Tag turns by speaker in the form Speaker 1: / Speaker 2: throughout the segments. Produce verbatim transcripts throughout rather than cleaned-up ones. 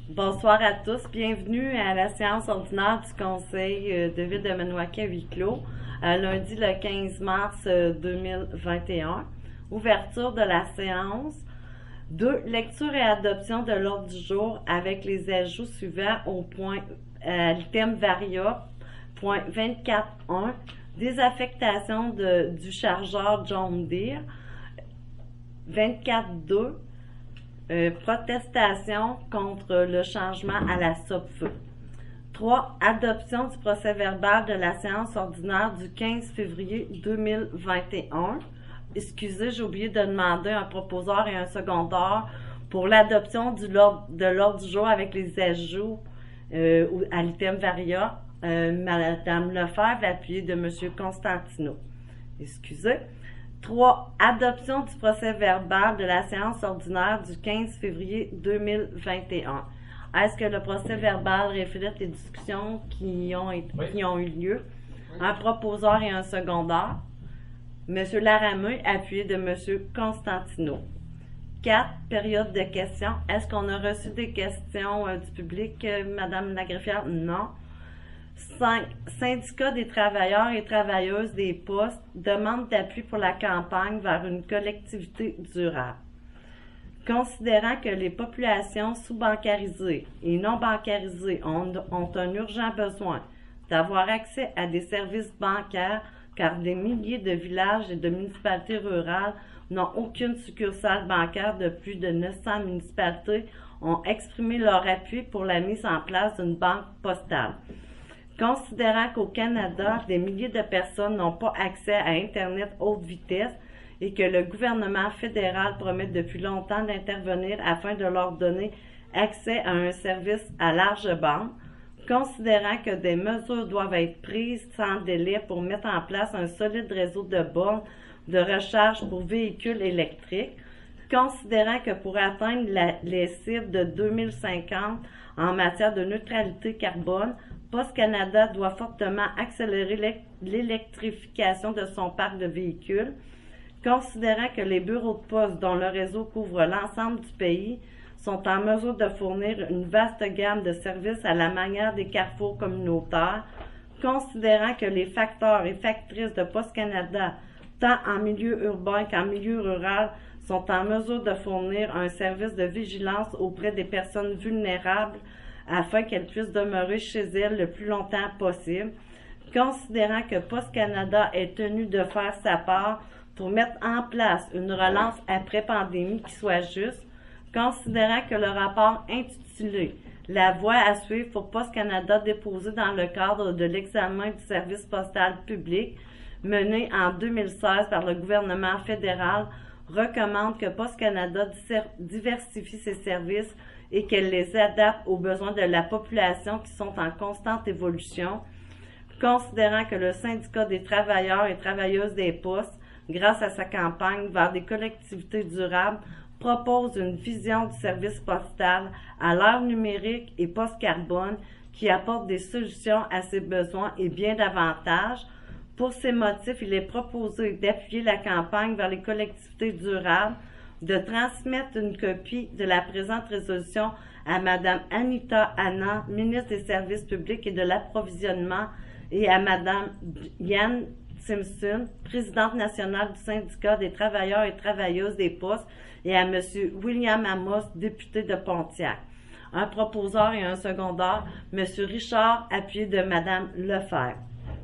Speaker 1: Bonsoir à tous, bienvenue à la séance ordinaire du Conseil de ville de Maniwaki à huis clos, lundi le quinze mars deux mille vingt et un. Ouverture de la séance. deux. Lecture et adoption de l'ordre du jour avec les ajouts suivants au point à l'item varia, point vingt-quatre point un, désaffectation de, du chargeur John Deere, vingt-quatre point deux, Euh, protestation contre le changement à la SOPFEU. trois. Adoption du procès-verbal de la séance ordinaire du quinze février deux mille vingt et un. Excusez, j'ai oublié de demander un proposeur et un secondaire pour l'adoption du de l'ordre du jour avec les ajouts euh, à l'item varia. Euh, Madame Lefebvre, appuyée de M. Constantino. Excusez. trois. Adoption du procès-verbal de la séance ordinaire du quinze février deux mille vingt et un. Est-ce que le procès-verbal reflète les discussions qui ont, été, oui. qui ont eu lieu? Oui. Un proposeur et un secondaire. M. Larameux, appuyé de M. Constantino. quatre. Période de questions. Est-ce qu'on a reçu des questions euh, du public, euh, Mme la greffière? Non. cinq. Syndicat des travailleurs et travailleuses des postes demande d'appui pour la campagne vers une collectivité durable. Considérant que les populations sous-bancarisées et non bancarisées ont, ont un urgent besoin d'avoir accès à des services bancaires car des milliers de villages et de municipalités rurales n'ont aucune succursale bancaire de plus de neuf cents municipalités ont exprimé leur appui pour la mise en place d'une banque postale. Considérant qu'au Canada, des milliers de personnes n'ont pas accès à Internet haute vitesse et que le gouvernement fédéral promet depuis longtemps d'intervenir afin de leur donner accès à un service à large bande, considérant que des mesures doivent être prises sans délai pour mettre en place un solide réseau de bornes de recharge pour véhicules électriques, considérant que pour atteindre la, les cibles de deux mille cinquante en matière de neutralité carbone, Poste Canada doit fortement accélérer l'électrification de son parc de véhicules, considérant que les bureaux de poste dont le réseau couvre l'ensemble du pays sont en mesure de fournir une vaste gamme de services à la manière des carrefours communautaires, considérant que les facteurs et factrices de Poste Canada, tant en milieu urbain qu'en milieu rural, sont en mesure de fournir un service de vigilance auprès des personnes vulnérables afin qu'elles puissent demeurer chez elles le plus longtemps possible, considérant que Poste Canada est tenu de faire sa part pour mettre en place une relance après pandémie qui soit juste, considérant que le rapport intitulé « La voie à suivre pour Poste Canada » déposé dans le cadre de l'examen du service postal public mené en deux mille seize par le gouvernement fédéral recommande que Poste Canada diversifie ses services et qu'elle les adapte aux besoins de la population qui sont en constante évolution, considérant que le syndicat des travailleurs et travailleuses des postes, grâce à sa campagne vers des collectivités durables, propose une vision du service postal à l'ère numérique et post-carbone qui apporte des solutions à ses besoins et bien davantage. Pour ces motifs, il est proposé d'appuyer la campagne vers les collectivités durables, de transmettre une copie de la présente résolution à Mme Anita Anand, ministre des Services publics et de l'Approvisionnement, et à Mme Yann Simpson, présidente nationale du syndicat des travailleurs et travailleuses des postes, et à M. William Amos, député de Pontiac. Un proposeur et un secondaire, M. Richard, appuyé de Mme Lefebvre.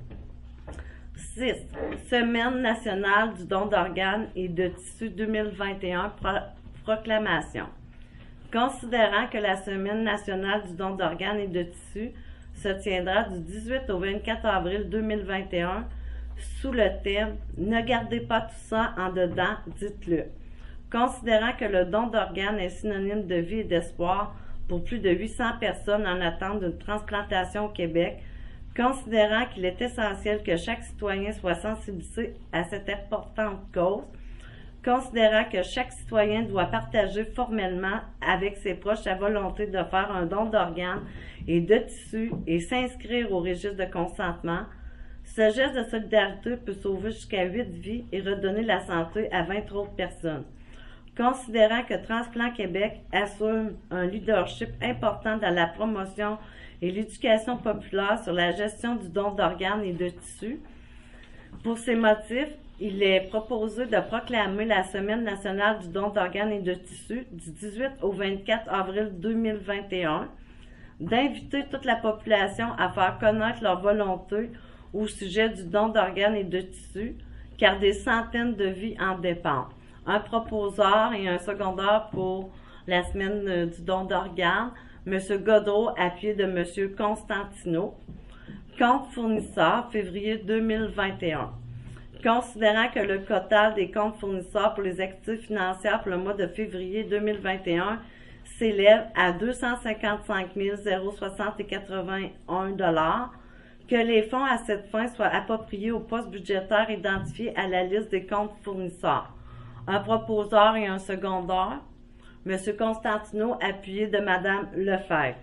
Speaker 1: six. Semaine nationale du don d'organes et de tissus deux mille vingt et un, pro proclamation. Considérant que la Semaine nationale du don d'organes et de tissus se tiendra du dix-huit au vingt-quatre avril deux mille vingt et un sous le thème « Ne gardez pas tout ça en dedans, dites-le ». Considérant que le don d'organes est synonyme de vie et d'espoir pour plus de huit cents personnes en attente d'une transplantation au Québec, considérant qu'il est essentiel que chaque citoyen soit sensibilisé à cette importante cause, considérant que chaque citoyen doit partager formellement avec ses proches sa volonté de faire un don d'organes et de tissus et s'inscrire au registre de consentement, ce geste de solidarité peut sauver jusqu'à huit vies et redonner la santé à vingt autres personnes. considérant que Transplant Québec assume un leadership important dans la promotion et l'éducation populaire sur la gestion du don d'organes et de tissus. Pour ces motifs, il est proposé de proclamer la Semaine nationale du don d'organes et de tissus du dix-huit au vingt-quatre avril deux mille vingt et un, d'inviter toute la population à faire connaître leur volonté au sujet du don d'organes et de tissus, car des centaines de vies en dépendent. Un proposeur et un secondaire pour la Semaine du don d'organes, M. Godreau, appuyé de M. Constantino. Compte fournisseurs, février deux mille vingt et un. Considérant que le total des comptes fournisseurs pour les activités financières pour le mois de février deux mille vingt et un s'élève à deux cent cinquante-cinq mille soixante et quatre-vingt-un dollars, que les fonds à cette fin soient appropriés au poste budgétaire identifié à la liste des comptes fournisseurs. Un proposeur et un secondaire, M. Constantino, appuyé de Mme Lefebvre.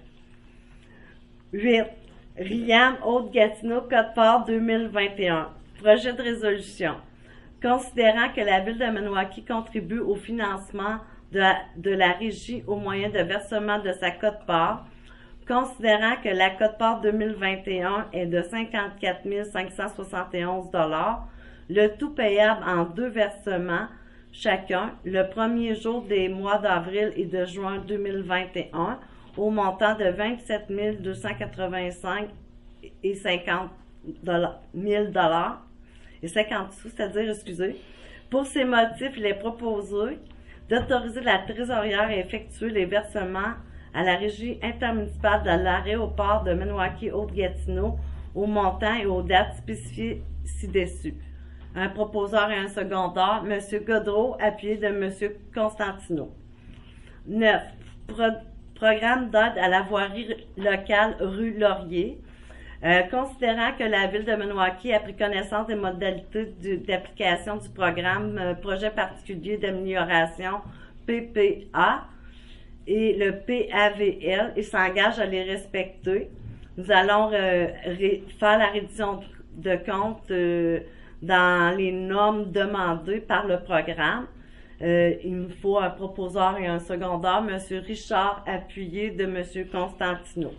Speaker 1: huit. RIAM Haute-Gatineau, Côte-Port deux mille vingt et un. Projet de résolution. Considérant que la Ville de Maniwaki contribue au financement de la, de la régie au moyen de versement de sa quote-part, considérant que la quote-part deux mille vingt et un est de cinquante-quatre mille cinq cent soixante et onze dollars, le tout payable en deux versements chacun, le premier jour des mois d'avril et de juin deux mille vingt et un, au montant de vingt-sept mille deux cent quatre-vingt-cinq et cinquante mille dollars et cinquante sous, c'est-à-dire, excusez. Pour ces motifs, il est proposé d'autoriser la trésorière à effectuer les versements à la régie intermunicipale de l'aéroport de Maniwaki-Haute-Gatineau au montant et aux dates spécifiées ci-dessus. Un proposeur et un secondaire, M. Godreau, appuyé de M. Constantino. neuf. Pro Programme d'aide à la voirie locale rue Laurier. Euh, considérant que la Ville de Maniwaki a pris connaissance des modalités d'application du programme euh, Projet particulier d'amélioration P P A et le P A V L et s'engage à les respecter, nous allons euh, faire la reddition de compte euh, dans les normes demandées par le programme. Euh, il me faut un proposeur et un secondaire, M. Richard, appuyé de M. Constantino.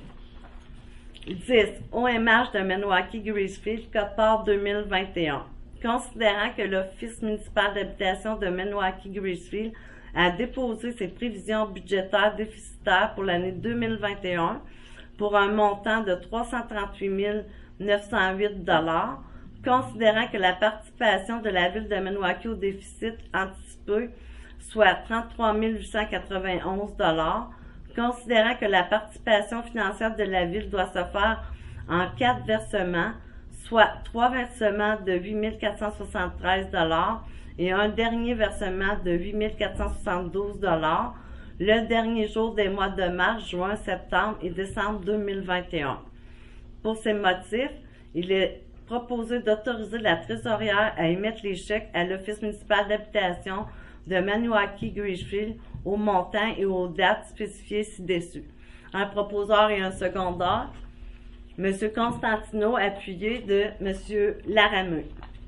Speaker 1: dix. O M H de Maniwaki-Gracefield, Côte-Port deux mille vingt et un. Considérant que l'Office municipal d'habitation de Maniwaki-Gracefield a déposé ses prévisions budgétaires déficitaires pour l'année deux mille vingt et un pour un montant de trois cent trente-huit mille neuf cent huit dollars, considérant que la participation de la Ville de Maniwaki au déficit anticipé soit trente-trois mille huit cent quatre-vingt-onze dollars, considérant que la participation financière de la Ville doit se faire en quatre versements, soit trois versements de huit mille quatre cent soixante-treize dollars et un dernier versement de huit mille quatre cent soixante-douze dollars, le dernier jour des mois de mars, juin, septembre et décembre deux mille vingt et un. Pour ces motifs, il est proposé d'autoriser la trésorière à émettre les chèques à l'Office municipal d'habitation de Maniwaki-Gracefield au montant et aux dates spécifiées ci-dessus. Un proposeur et un secondaire, M. Constantino, appuyé de M. Larameux.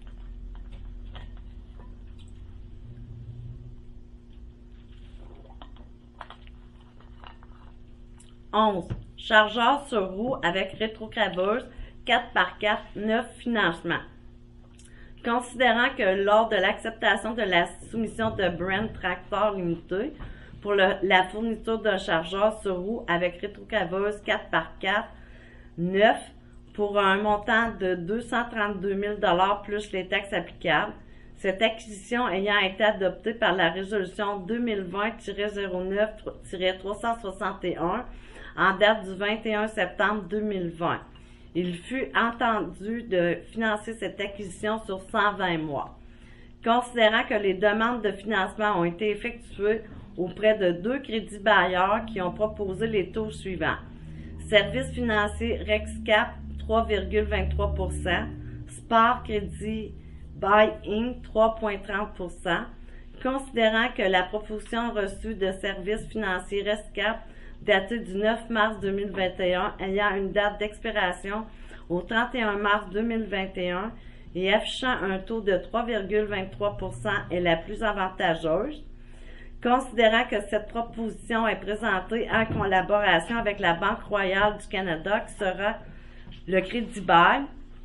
Speaker 1: onze. Chargeur sur roue avec rétrocraveuse quatre par quatre, neuf financements. Considérant que lors de l'acceptation de la soumission de Brent Tractor Limited pour le, la fourniture d'un chargeur sur roue avec rétrocraveuse quatre par quatre, neuf pour un montant de deux cent trente-deux mille dollars plus les taxes applicables, cette acquisition ayant été adoptée par la résolution deux mille vingt tiret zéro neuf tiret trois cent soixante et un en date du vingt et un septembre deux mille vingt. Il fut entendu de financer cette acquisition sur cent vingt mois. Considérant que les demandes de financement ont été effectuées auprès de deux crédits bailleurs qui ont proposé les taux suivants. Services financiers RexCap trois virgule vingt-trois pour cent, Sport Crédit Buy Inc trois virgule trente pour cent. Considérant que la proposition reçue de services financiers RexCap datée du neuf mars deux mille vingt et un, ayant une date d'expiration au trente et un mars deux mille vingt et un et affichant un taux de trois virgule vingt-trois pour cent est la plus avantageuse. Considérant que cette proposition est présentée en collaboration avec la Banque royale du Canada, qui sera le Crédit Bail,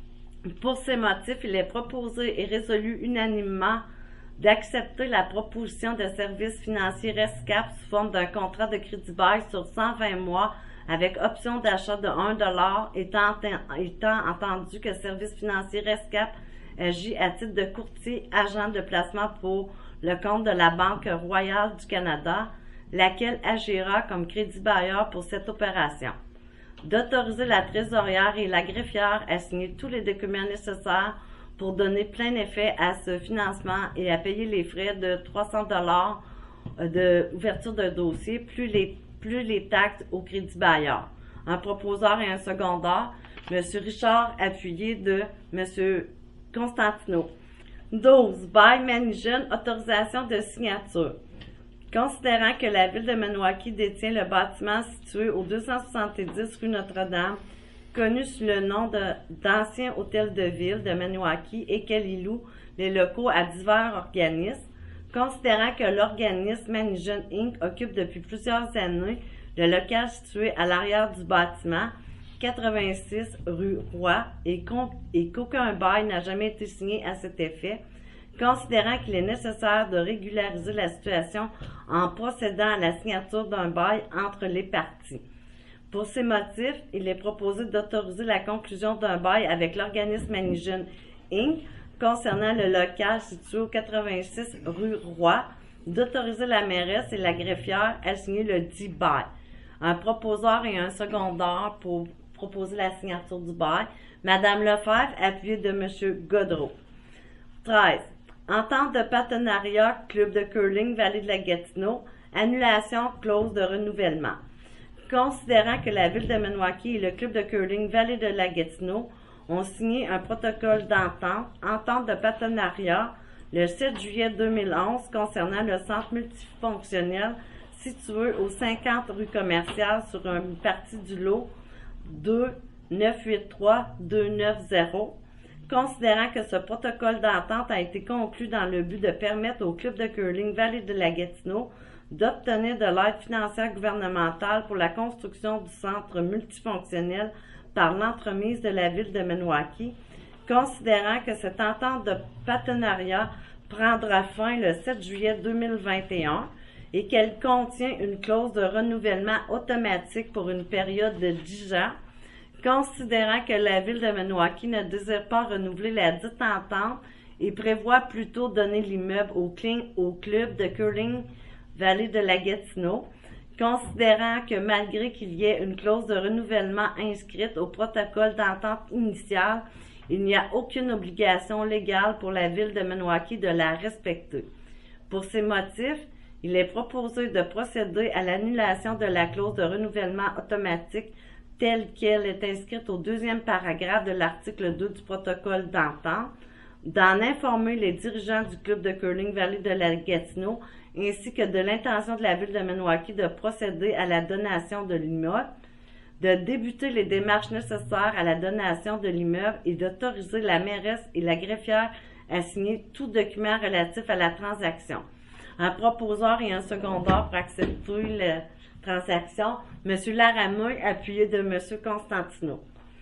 Speaker 1: pour ces motifs, il est proposé et résolu unanimement d'accepter la proposition de services financiers RESCAP sous forme d'un contrat de crédit bail sur cent vingt mois avec option d'achat de un dollar, étant, étant entendu que Services financiers RESCAP agit à titre de courtier agent de placement pour le compte de la Banque royale du Canada, laquelle agira comme crédit bailleur pour cette opération. D'autoriser la trésorière et la greffière à signer tous les documents nécessaires pour donner plein effet à ce financement et à payer les frais de trois cents dollars d'ouverture de dossier, plus les, plus les taxes au crédit bailleur. Un proposeur et un secondaire, M. Richard appuyé de M. Constantino. douze. Bail Manigen, autorisation de signature. Considérant que la ville de Maniwaki détient le bâtiment situé au deux cent soixante-dix rue Notre-Dame, connu sous le nom d'Ancien Hôtel de Ville de Maniwaki, et qu'elle y loue les locaux à divers organismes, considérant que l'organisme Manigen incorporé occupe depuis plusieurs années le local situé à l'arrière du bâtiment, quatre-vingt-six rue Roy, et qu'aucun bail n'a jamais été signé à cet effet, considérant qu'il est nécessaire de régulariser la situation en procédant à la signature d'un bail entre les parties. Pour ces motifs, il est proposé d'autoriser la conclusion d'un bail avec l'organisme Manigen incorporé concernant le local situé au quatre-vingt-six rue Roy, d'autoriser la mairesse et la greffière à signer le dit bail. Un proposeur et un secondaire pour proposer la signature du bail. Madame Lefebvre, appuyée de M. Godreau. treize. Entente de partenariat Club de curling Vallée de la Gatineau. Annulation clause de renouvellement. Considérant que la ville de Maniwaki et le Club de curling Vallée de la Gatineau ont signé un protocole d'entente, entente de partenariat, le sept juillet deux mille onze concernant le centre multifonctionnel situé au cinquante rue Commerciale sur une partie du lot deux neuf huit trois deux neuf zéro. Considérant que ce protocole d'entente a été conclu dans le but de permettre au Club de curling Vallée de la Gatineau d'obtenir de l'aide financière gouvernementale pour la construction du centre multifonctionnel par l'entremise de la ville de Maniwaki, considérant que cette entente de partenariat prendra fin le sept juillet deux mille vingt et un et qu'elle contient une clause de renouvellement automatique pour une période de dix ans, considérant que la ville de Maniwaki ne désire pas renouveler la dite entente et prévoit plutôt donner l'immeuble au, au club de curling Vallée de la Gatineau, considérant que malgré qu'il y ait une clause de renouvellement inscrite au protocole d'entente initiale, il n'y a aucune obligation légale pour la ville de Maniwaki de la respecter. Pour ces motifs, il est proposé de procéder à l'annulation de la clause de renouvellement automatique telle qu'elle est inscrite au deuxième paragraphe de l'article deux du protocole d'entente, d'en informer les dirigeants du club de curling Vallée de la Gatineau ainsi que de l'intention de la ville de Maniwaki de procéder à la donation de l'immeuble, de débuter les démarches nécessaires à la donation de l'immeuble et d'autoriser la mairesse et la greffière à signer tout document relatif à la transaction. Un proposeur et un secondaire pour accepter la transaction, M. Laramouille, appuyé de M. Constantino.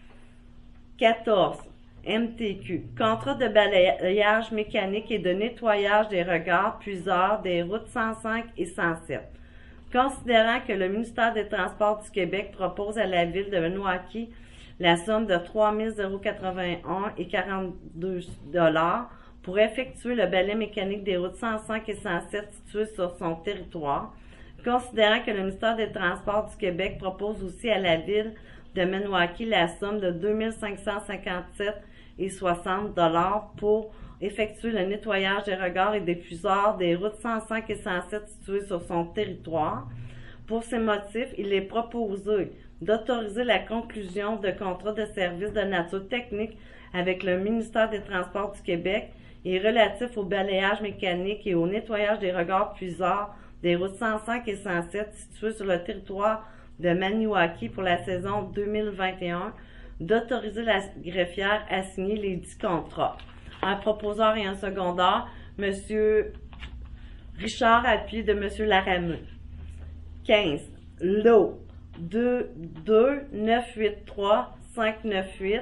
Speaker 1: quatorze. M T Q. Contrat de balayage mécanique et de nettoyage des regards puiseurs des routes cent cinq et cent sept. Considérant que le ministère des Transports du Québec propose à la ville de Maniwaki la somme de trois mille quatre-vingt-un et quarante-deux dollars pour effectuer le balai mécanique des routes cent cinq et cent sept situées sur son territoire, considérant que le ministère des Transports du Québec propose aussi à la ville de Maniwaki la somme de deux mille cinq cent cinquante-sept et soixante dollars pour effectuer le nettoyage des regards et des puiseurs des routes cent cinq et cent sept situées sur son territoire. Pour ces motifs, il est proposé d'autoriser la conclusion de contrats de services de nature technique avec le ministère des Transports du Québec et relatifs au balayage mécanique et au nettoyage des regards puiseurs des routes cent cinq et cent sept situées sur le territoire de Maniwaki pour la saison deux mille vingt et un, d'autoriser la greffière à signer les dix contrats. Un proposeur et un secondaire, M. Richard, appuyé de M. Larameux. quinze. Lot deux deux neuf huit trois cinq neuf huit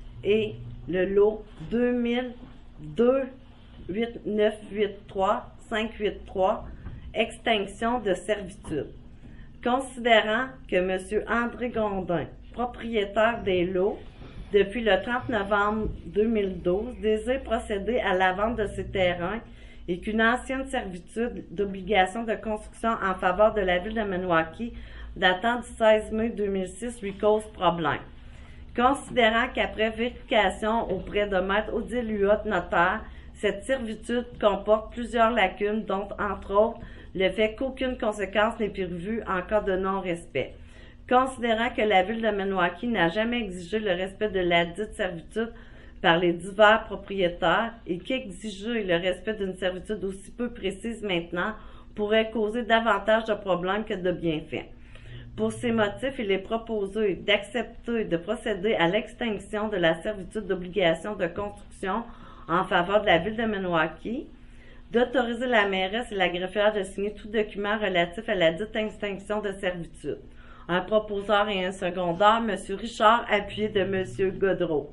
Speaker 1: et le lot deux mille deux huit neuf huit trois cinq huit trois, extinction de servitude. Considérant que M. André Gondin, propriétaire des lots, depuis le trente novembre deux mille douze, désire procéder à la vente de ses terrains et qu'une ancienne servitude d'obligation de construction en faveur de la ville de Maniwaki datant du seize mai deux mille six lui cause problème. Considérant qu'après vérification auprès de Maître Odile Huot, notaire, cette servitude comporte plusieurs lacunes, dont, entre autres, le fait qu'aucune conséquence n'est prévue en cas de non-respect. Considérant que la ville de Maniwaki n'a jamais exigé le respect de ladite servitude par les divers propriétaires et qu'exiger le respect d'une servitude aussi peu précise maintenant pourrait causer davantage de problèmes que de bienfaits. Pour ces motifs, il est proposé d'accepter de procéder à l'extinction de la servitude d'obligation de construction en faveur de la ville de Maniwaki, d'autoriser la mairesse et la greffière de signer tout document relatif à la dite extinction de servitude. Un proposeur et un secondaire, M. Richard, appuyé de M. Godreau.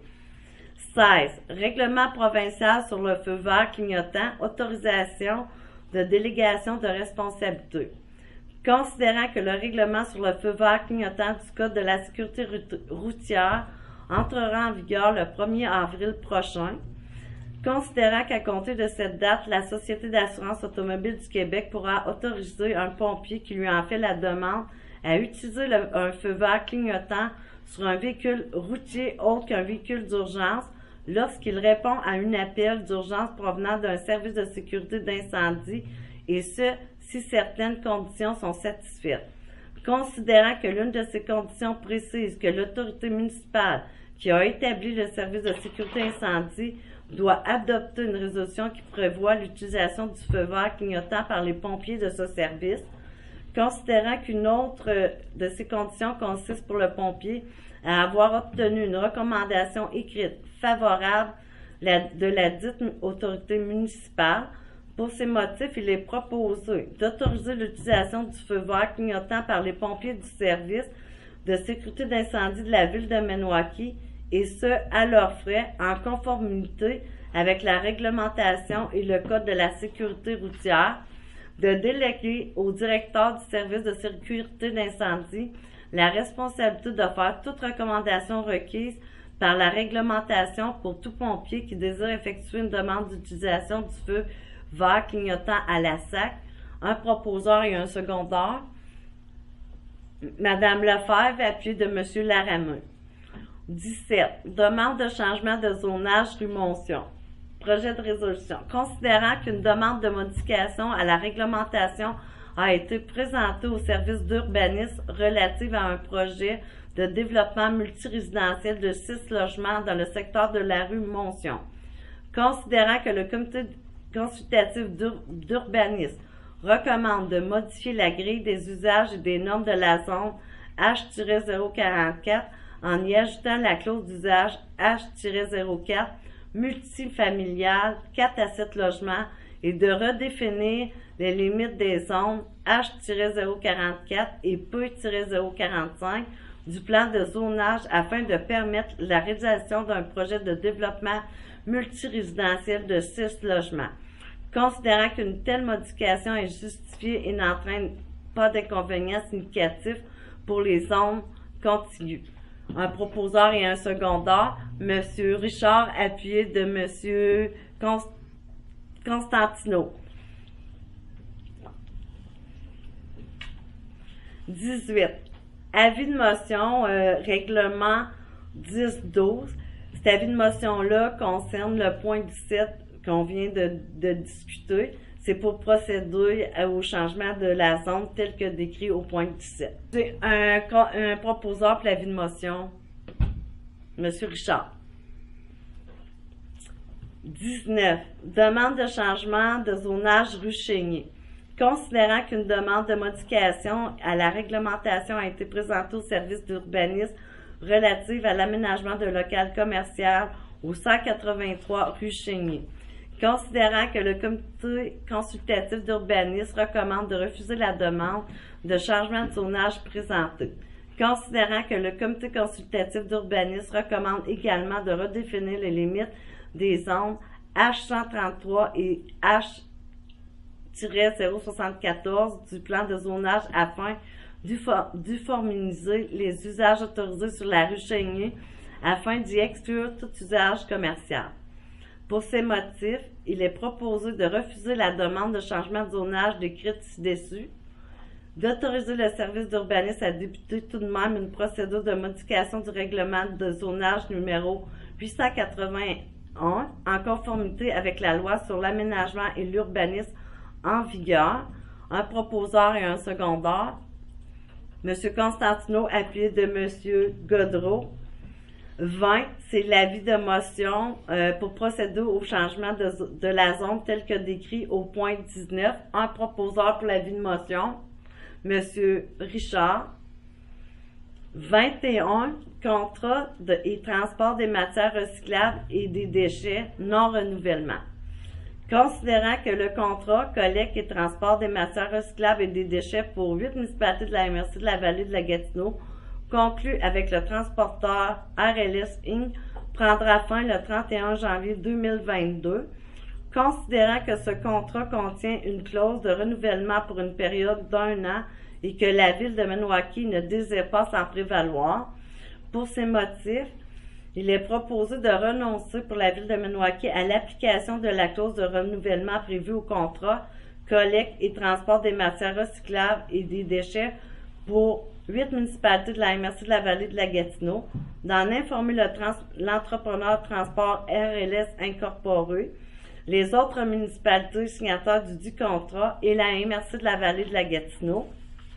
Speaker 1: seize. Règlement provincial sur le feu vert clignotant, autorisation de délégation de responsabilité. Considérant que le règlement sur le feu vert clignotant du Code de la sécurité routière entrera en vigueur le premier avril prochain, considérant qu'à compter de cette date, la Société d'assurance automobile du Québec pourra autoriser un pompier qui lui en fait la demande à utiliser le, un feu vert clignotant sur un véhicule routier autre qu'un véhicule d'urgence lorsqu'il répond à un appel d'urgence provenant d'un service de sécurité d'incendie, et ce, si certaines conditions sont satisfaites. Considérant que l'une de ces conditions précise que l'autorité municipale qui a établi le service de sécurité incendie doit adopter une résolution qui prévoit l'utilisation du feu vert clignotant par les pompiers de ce service, considérant qu'une autre de ces conditions consiste pour le pompier à avoir obtenu une recommandation écrite favorable de la dite autorité municipale. Pour ces motifs, il est proposé d'autoriser l'utilisation du feu vert clignotant par les pompiers du service de sécurité d'incendie de la ville de Maniwaki, et ce, à leurs frais, en conformité avec la réglementation et le Code de la sécurité routière, de déléguer au directeur du service de sécurité d'incendie la responsabilité de faire toute recommandation requise par la réglementation pour tout pompier qui désire effectuer une demande d'utilisation du feu vert clignotant à la S A C, un proposeur et un secondaire. Madame Lefebvre, appuyée de M. Larameux. dix-sept. Demande de changement de zonage rue Montion. Projet de résolution. Considérant qu'une demande de modification à la réglementation a été présentée au service d'urbanisme relative à un projet de développement multirésidentiel de six logements dans le secteur de la rue Montion. Considérant que le comité consultatif d'urbanisme recommande de modifier la grille des usages et des normes de la zone H zéro quarante-quatre en y ajoutant la clause d'usage H zéro quatre multifamiliale quatre à sept logements et de redéfinir les limites des zones H zéro quarante-quatre et P zéro quarante-cinq du plan de zonage afin de permettre la réalisation d'un projet de développement multirésidentiel de six logements. Considérant qu'une telle modification est justifiée et n'entraîne pas d'inconvénients significatifs pour les zones contiguës. Un proposeur et un secondaire, M. Richard, appuyé de M. Const Constantino. dix-huit. Avis de motion, euh, règlement dix douze. Cet avis de motion-là concerne le point dix-sept qu'on vient de, de discuter. C'est pour procéder au changement de la zone tel que décrit au point dix-sept. C'est un, un proposeur pour l'avis de motion, M. Richard. dix-neuf. Demande de changement de zonage rue Chénier. Considérant qu'une demande de modification à la réglementation a été présentée au service d'urbanisme relative à l'aménagement de local commercial au cent quatre-vingt-trois rue Chénier. Considérant que le comité consultatif d'urbanisme recommande de refuser la demande de changement de zonage présentée. Considérant que le comité consultatif d'urbanisme recommande également de redéfinir les limites des zones H cent trente-trois et H zéro soixante-quatorze du plan de zonage afin d'uniformiser les usages autorisés sur la rue Chénier afin d'y exclure tout usage commercial. Pour ces motifs, il est proposé de refuser la demande de changement de zonage décrite ci-dessus, d'autoriser le service d'urbanisme à débuter tout de même une procédure de modification du règlement de zonage numéro huit cent quatre-vingt-un en conformité avec la loi sur l'aménagement et l'urbanisme en vigueur, un proposeur et un secondaire, M. Constantino appuyé de M. Godreau. vingt, c'est l'avis de motion euh, pour procéder au changement de, de la zone tel que décrit au point dix-neuf. Un proposeur pour l'avis de motion, M. Richard. vingt et un, contrat de, et transport des matières recyclables et des déchets non renouvellement. Considérant que le contrat collecte et transport des matières recyclables et des déchets pour huit municipalités de la M R C de la vallée de la Gatineau, conclu avec le transporteur R L S Incorporé, prendra fin le trente et un janvier deux mille vingt-deux. Considérant que ce contrat contient une clause de renouvellement pour une période d'un an et que la ville de Maniwaki ne désire pas s'en prévaloir, pour ces motifs, il est proposé de renoncer pour la ville de Maniwaki à l'application de la clause de renouvellement prévue au contrat collecte et transport des matières recyclables et des déchets pour huit municipalités de la M R C de la vallée de la Gatineau, d'en informer l'entrepreneur transport R L S Incorporé, les autres municipalités signataires du dit contrat et la M R C de la vallée de la Gatineau.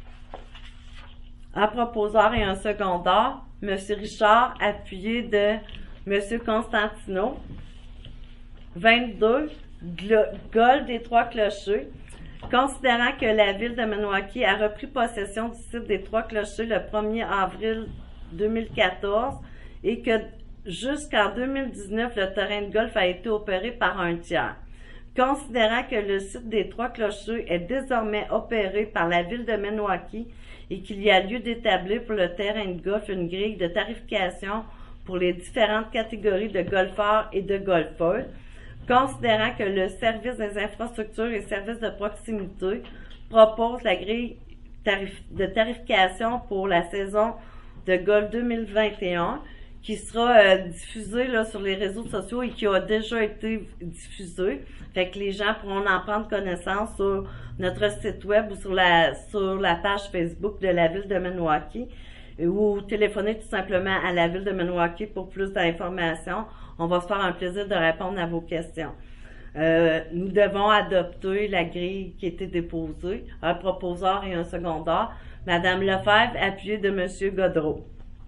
Speaker 1: Un proposeur et un secondaire, M. Richard, appuyé de M. Constantino. vingt-deux, Golf des Trois-Clochers. Considérant que la ville de Maniwaki a repris possession du site des Trois-Clochers le premier avril deux mille quatorze et que jusqu'en deux mille dix-neuf, le terrain de golf a été opéré par un tiers. Considérant que le site des Trois-Clochers est désormais opéré par la ville de Maniwaki et qu'il y a lieu d'établir pour le terrain de golf une grille de tarification pour les différentes catégories de golfeurs et de golfeuses, considérant que le service des infrastructures et services de proximité propose la grille tarif de tarification pour la saison de golf deux mille vingt et un, qui sera euh, diffusée là, sur les réseaux sociaux et qui a déjà été diffusée. Fait que les gens pourront en prendre connaissance sur notre site web ou sur la sur la page Facebook de la ville de Maniwaki ou téléphoner tout simplement à la ville de Maniwaki pour plus d'informations. On va se faire un plaisir de répondre à vos questions. Euh, nous devons adopter la grille qui a été déposée, un proposeur et un secondaire. Madame Lefebvre, appuyée de Monsieur Godreau.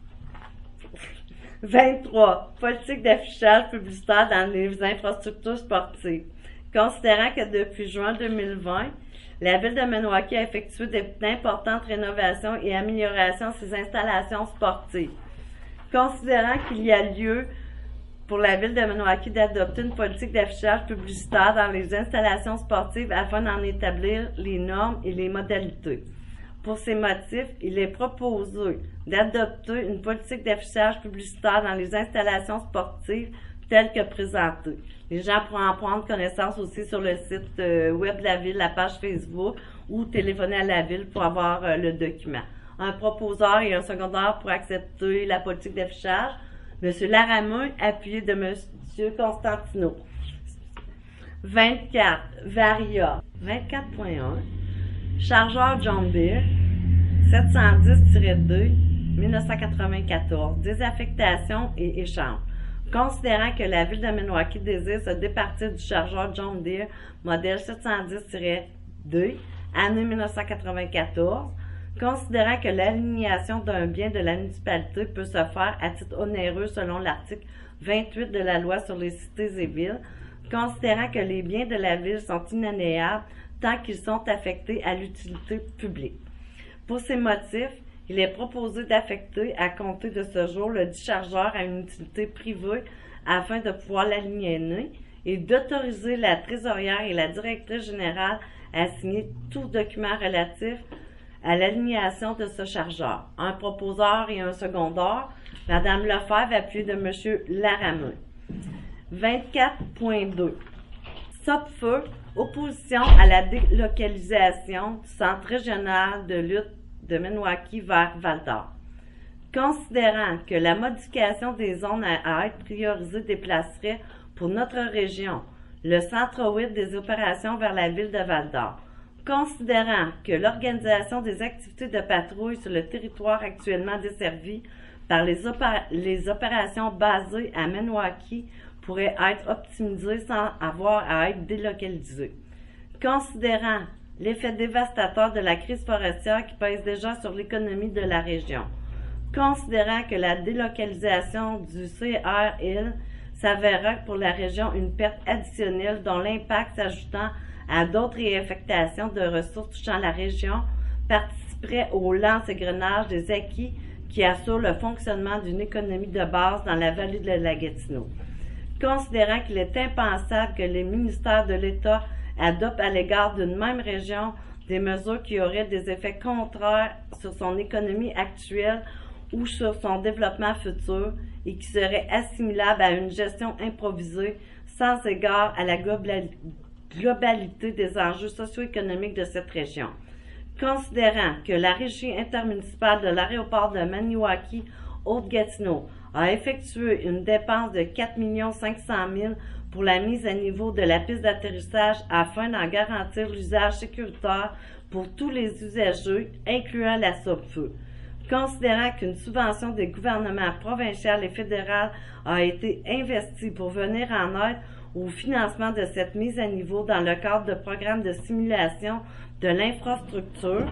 Speaker 1: vingt-trois. Politique d'affichage publicitaire dans les infrastructures sportives. Considérant que depuis juin deux mille vingt, la ville de Maniwaki a effectué d'importantes rénovations et améliorations de ses installations sportives. Considérant qu'il y a lieu pour la ville de Maniwaki d'adopter une politique d'affichage publicitaire dans les installations sportives afin d'en établir les normes et les modalités. Pour ces motifs, il est proposé d'adopter une politique d'affichage publicitaire dans les installations sportives telle que présentée. Les gens pourront en prendre connaissance aussi sur le site web de la ville, la page Facebook, ou téléphoner à la ville pour avoir euh, le document. Un proposeur et un secondaire pour accepter la politique d'affichage. M. Larameux, appuyé de M. Constantino. vingt-quatre. Varia. vingt-quatre point un. Chargeur John Deere. sept cent dix tiret deux. mille neuf cent quatre-vingt-quatorze. Désaffectation et échange. Considérant que la ville de Maniwaki désire se départir du chargeur John Deere modèle sept cent dix tiret deux, année mille neuf cent quatre-vingt-quatorze, considérant que l'alignation d'un bien de la municipalité peut se faire à titre onéreux selon l'article vingt-huit de la loi sur les cités et villes, considérant que les biens de la ville sont inaliénables tant qu'ils sont affectés à l'utilité publique. Pour ces motifs, il est proposé d'affecter à compter de ce jour le dit chargeur à une utilité privée afin de pouvoir l'aliéner et d'autoriser la trésorière et la directrice générale à signer tout document relatif à l'alignation de ce chargeur. Un proposeur et un secondeur. Madame Lefebvre, appuyée de Monsieur Larameux. vingt-quatre point deux. Sopfeu, opposition à la délocalisation du Centre régional de lutte de Maniwaki vers Val-d'Or. Considérant que la modification des zones à être priorisée déplacerait pour notre région le centre huit des opérations vers la ville de Val-d'Or. Considérant que l'organisation des activités de patrouille sur le territoire actuellement desservi par les, opéra les opérations basées à Maniwaki pourrait être optimisée sans avoir à être délocalisée. Considérant l'effet dévastateur de la crise forestière qui pèse déjà sur l'économie de la région. Considérant que la délocalisation du C R L s'avérera pour la région une perte additionnelle dont l'impact s'ajoutant à d'autres réaffectations de ressources touchant la région participerait au lent égrenage des acquis qui assurent le fonctionnement d'une économie de base dans la vallée de la Gatineau. Considérant qu'il est impensable que les ministères de l'État adoptent à l'égard d'une même région des mesures qui auraient des effets contraires sur son économie actuelle ou sur son développement futur et qui seraient assimilables à une gestion improvisée sans égard à la globalité des enjeux socio-économiques de cette région. Considérant que la régie intermunicipale de l'aéroport de Maniwaki, Haute-Gatineau, a effectué une dépense de quatre millions cinq cent mille pour la mise à niveau de la piste d'atterrissage afin d'en garantir l'usage sécuritaire pour tous les usagers, incluant la Sopfeu. Considérant qu'une subvention des gouvernements provincial et fédéral a été investie pour venir en aide au financement de cette mise à niveau dans le cadre de programmes de simulation de l'infrastructure.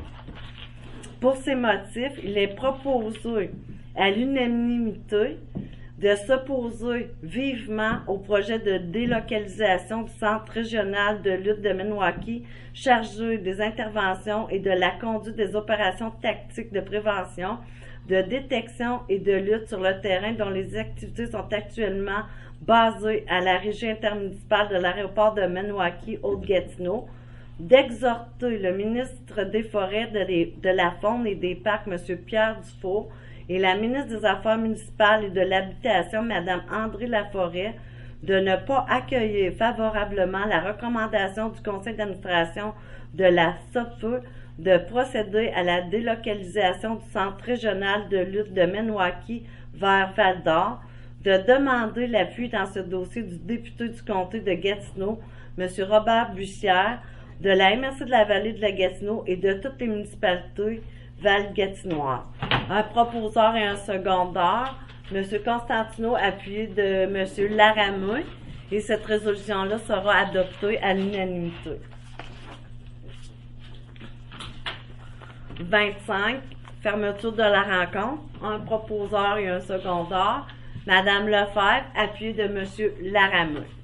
Speaker 1: Pour ces motifs, il est proposé à l'unanimité de s'opposer vivement au projet de délocalisation du Centre régional de lutte de Maniwaki chargé des interventions et de la conduite des opérations tactiques de prévention, de détection et de lutte sur le terrain dont les activités sont actuellement basées à la régie intermunicipale de l'aéroport de Maniwaki, Haute-Gatineau, d'exhorter le ministre des Forêts, de, les, de la Faune et des Parcs, M. Pierre Dufault, et la ministre des Affaires municipales et de l'Habitation, Mme André Laforêt, de ne pas accueillir favorablement la recommandation du conseil d'administration de la Sopfeu de procéder à la délocalisation du Centre régional de lutte de Maniwaki vers Val-d'Or, de demander l'appui dans ce dossier du député du comté de Gatineau, M. Robert Bussière, de la M R C de la vallée de la Gatineau et de toutes les municipalités val-gatinoises. Un proposeur et un secondeur, M. Constantino, appuyé de M. Larameux, et cette résolution-là sera adoptée à l'unanimité. vingt-cinq. Fermeture de la rencontre. Un proposeur et un secondeur. Madame Lefebvre, appuyé de M. Larameux.